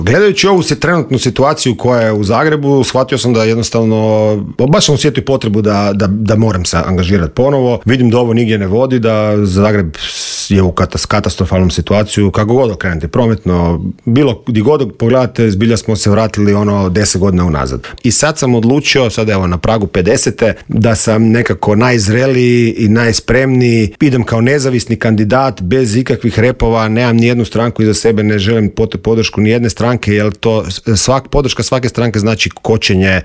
Gledajući ovu trenutnu situaciju koja je u Zagrebu, shvatio sam da jednostavno, baš sam osjetio potrebu da moram se angažirati ponovo. Vidim da ovo nigdje ne vodi, da Zagreb je u katastrofalnom situaciju, kako god okrenete, prometno, bilo gdje god pogledate, zbilja smo se vratili 10 godina unazad. I sad sam odlučio, sad evo na pragu 50. da sam nekako najzreliji i najspremniji, idem kao nezavisni kandidat, bez ikakvih repova, nemam ni jednu stranku iza sebe, ne želim podršku ni jedne stranke, jer to podrška svake stranke znači kočenje